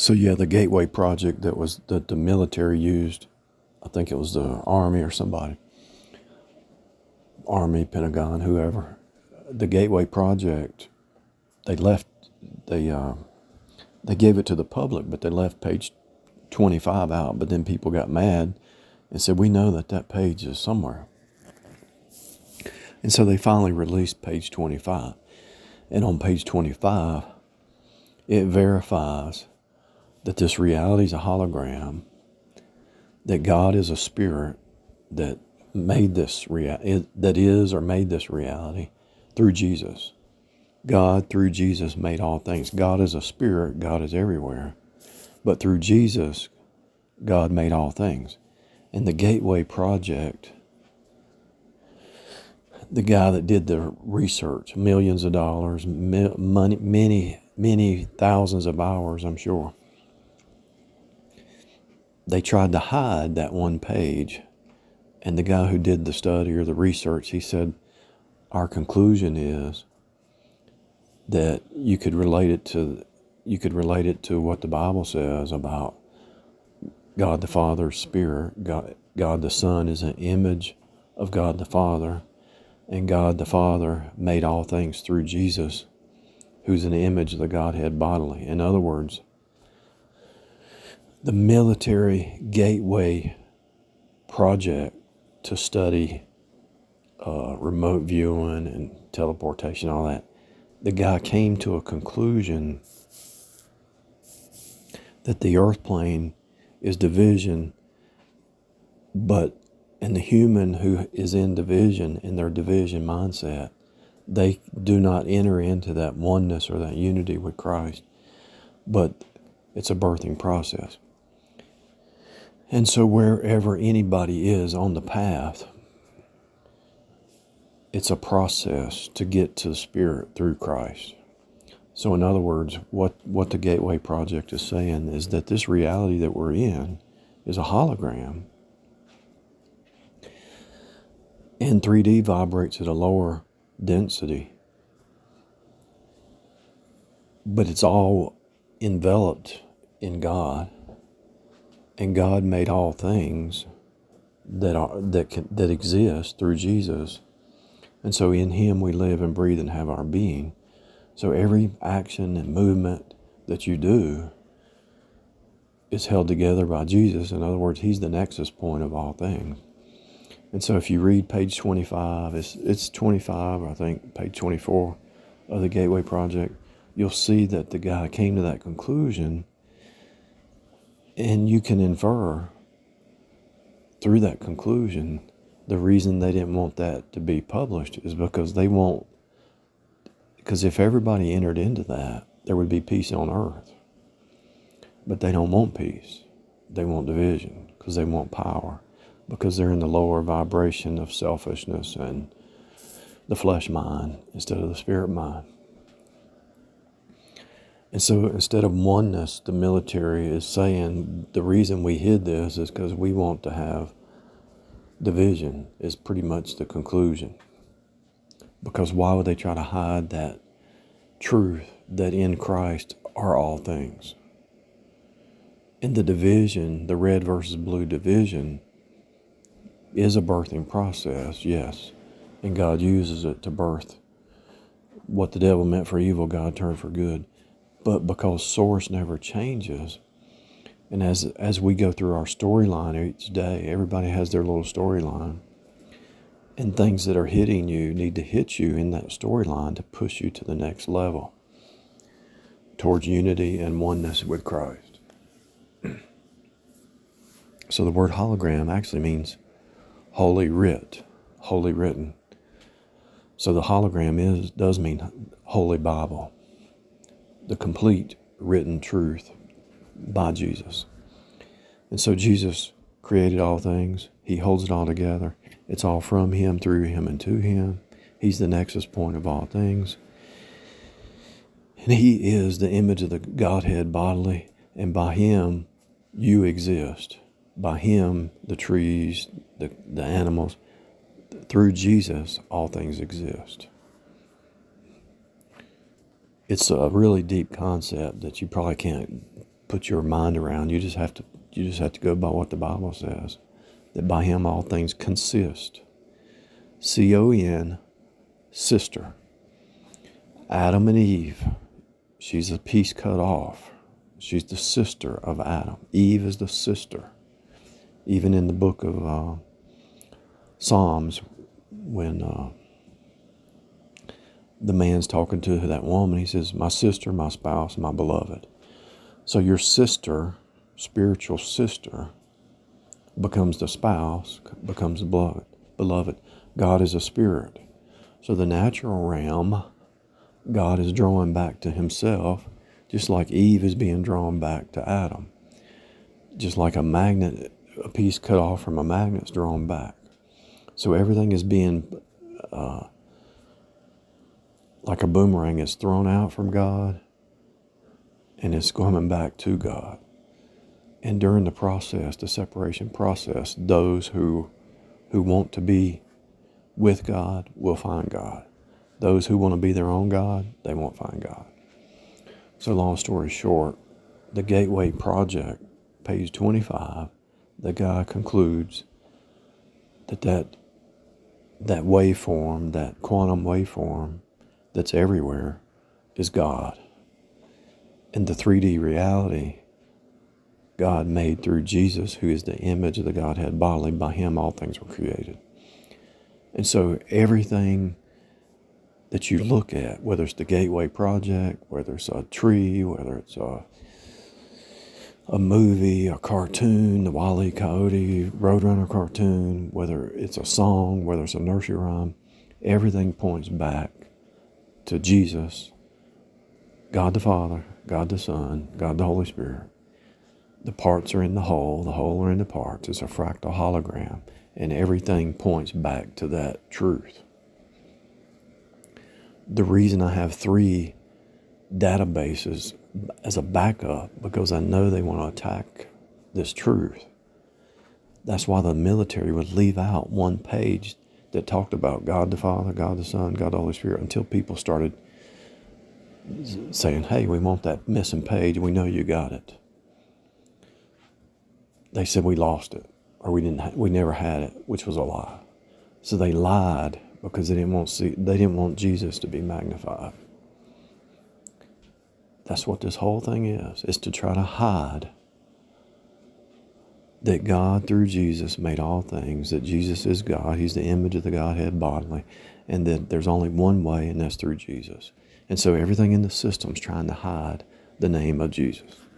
So yeah, the Gateway Project that the military used, I think it was the Army or somebody, Army, Pentagon, whoever. The Gateway Project, they left, they gave it to the public, but they left page 25 out. But then people got mad and said, we know that page is somewhere. And so they finally released page 25. And on page 25, it verifies that this reality is a hologram, that God is a spirit that made this that is or made this reality through Jesus. God, through Jesus, made all things. God is a spirit. God is everywhere. But through Jesus, God made all things. And the Gateway Project, the guy that did the research, millions of dollars, money, many thousands of hours, I'm sure, they tried to hide that one page. And the guy who did the study or the research, he said, our conclusion is that you could relate it to what the Bible says about God the Father's Spirit. God the Son is an image of God the Father, and God the Father made all things through Jesus, who's an image of the Godhead bodily. In other words, the military Gateway Project to study remote viewing and teleportation, all that, the guy came to a conclusion that the earth plane is division, and the human who is in division, in their division mindset, they do not enter into that oneness or that unity with Christ, but it's a birthing process. And so wherever anybody is on the path, it's a process to get to the Spirit through Christ. So in other words, what the Gateway Project is saying is that this reality that we're in is a hologram. And 3D vibrates at a lower density. But it's all enveloped in God. And God made all things that exist through Jesus. And so in Him we live and breathe and have our being. So every action and movement that you do is held together by Jesus. In other words, He's the nexus point of all things. And so if you read page 25, it's 25, I think, page 24 of the Gateway Project, you'll see that the guy came to that conclusion, and you can infer through that conclusion the reason they didn't want that to be published is because if everybody entered into that, there would be peace on earth. But they don't want peace. They want division because they want power, because they're in the lower vibration of selfishness and the flesh mind instead of the spirit mind. And so instead of oneness, the military is saying the reason we hid this is because we want to have division, is pretty much the conclusion. Because why would they try to hide that truth that in Christ are all things? And the division, the red versus blue division, is a birthing process, yes. And God uses it to birth what the devil meant for evil, God turned for good. But because source never changes, and as we go through our storyline each day, everybody has their little storyline. And things that are hitting you need to hit you in that storyline to push you to the next level towards unity and oneness with Christ. So the word hologram actually means holy writ, holy written. So the hologram does mean Holy Bible, the complete written truth by Jesus. And so Jesus created all things. He holds it all together. It's all from Him, through Him, and to Him. He's the nexus point of all things. And He is the image of the Godhead bodily. And by Him, you exist. By Him, the trees, the animals. Through Jesus, all things exist. It's a really deep concept that you probably can't put your mind around. You just have to go by what the Bible says. That by him all things consist. C-O-N, sister. Adam and Eve. She's a piece cut off. She's the sister of Adam. Eve is the sister. Even in the book of Psalms, when the man's talking to that woman, he says, my sister, my spouse, my beloved. So your sister, spiritual sister, becomes the spouse, becomes the beloved. God is a spirit. So the natural realm, God is drawing back to himself, just like Eve is being drawn back to Adam. Just like a magnet, a piece cut off from a magnet is drawn back. So everything is being, like a boomerang, is thrown out from God and it's coming back to God. And during the process, the separation process, those who want to be with God will find God. Those who want to be their own God, they won't find God. So long story short, the Gateway Project, page 25, the guy concludes that waveform, that quantum waveform that's everywhere is God. And the 3D reality God made through Jesus, who is the image of the Godhead bodily, by him all things were created. And so everything that you look at, whether it's the Gateway Project, whether it's a tree, whether it's a movie, a cartoon, the Wile E. Coyote Roadrunner cartoon, whether it's a song, whether it's a nursery rhyme, everything points back to Jesus, God the Father, God the Son, God the Holy Spirit. The parts are in the whole are in the parts. It's a fractal hologram, and everything points back to that truth. The reason I have 3 databases as a backup, because I know they want to attack this truth. That's why the military would leave out one page that talked about God the Father, God the Son, God the Holy Spirit, until people started saying, hey, we want that missing page. We know you got it. They said we lost it, or we never had it, which was a lie. So they lied because they didn't want Jesus to be magnified. That's what this whole thing is to try to hide that God through Jesus made all things, that Jesus is God, he's the image of the Godhead bodily, and that there's only one way, and that's through Jesus. And so everything in the system's trying to hide the name of Jesus.